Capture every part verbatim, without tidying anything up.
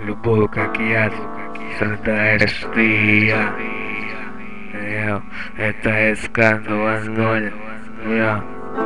Любовь как яд, страдаешь ты и я. Йо, это СК два ноль. Йо.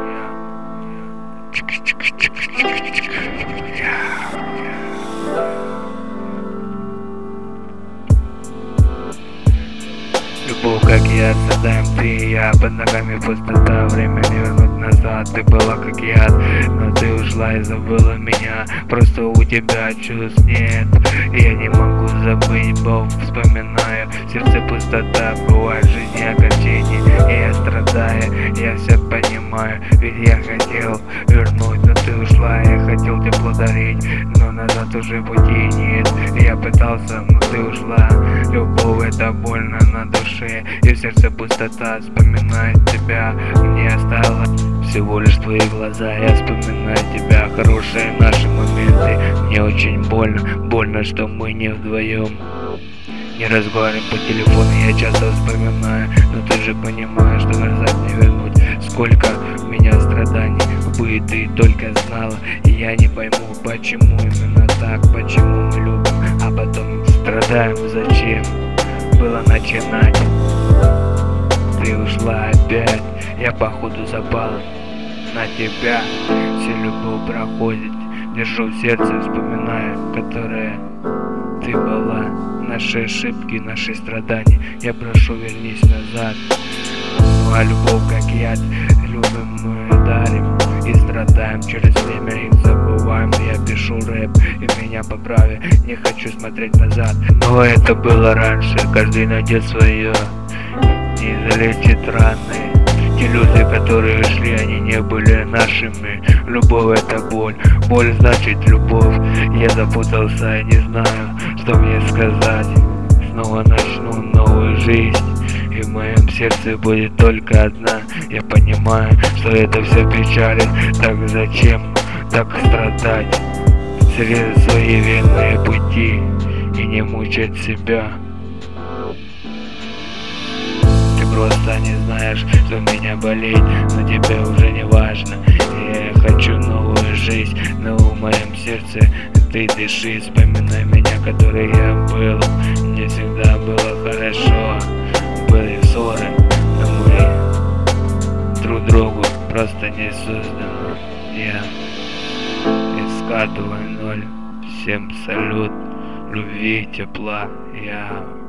Любовь как яд, страдаем ты и я. Под ногами пустота, время не вернуть назад. Ты была как яд, но ты ушла и забыла меня. Просто у тебя чувств нет, я не могу забыть, Бог вспоминаю. В сердце пустота, бывает в жизни огорчение, и я страдаю, я все понимаю. Ведь я хотел вернуть, но ты ушла. Я хотел тепло дарить, но назад уже пути нет. Я пытался, но ты ушла. Любовь — это больно на душе, и в сердце пустота. Вспоминать тебя мне осталось всего лишь твои глаза. Я вспоминаю тебя, хорошие наши моменты. Мне очень больно, больно, что мы не вдвоем. Не разговариваем по телефону, я часто вспоминаю, но ты же понимаешь, что назад не вернуть. Сколько у меня страданий, бы ты только знала. И я не пойму, почему именно так, почему мы любим, а потом страдаем. Зачем было начинать? Ты ушла опять, я походу запал на тебя. Все любовь проходит, держу в сердце, вспоминаю, которая ты была. Наши ошибки, наши страдания, я прошу, вернись назад. Ну а любовь как яд, любим мы, дарим и страдаем. Через время их забываем. Я пишу рэп, и меня поправи, не хочу смотреть назад. Но это было раньше, каждый найдет свое, не залечит раны. Те люди, которые ушли, они не были нашими. Любовь — это боль, боль значит любовь. Я запутался, я не знаю, что мне сказать. Снова начну новую жизнь, и в моем сердце будет только одна. Я понимаю, что это все печалит. Так зачем так страдать? Срезать свои верные пути и не мучать себя. Просто не знаешь, что меня болит, но тебе уже не важно. Я хочу новую жизнь, но в моем сердце ты дыши. Вспоминай меня, который я был. Мне всегда было хорошо, были ссоры, но мы друг другу просто не созданы. Я СК два ноль, всем салют, любви, тепла. Я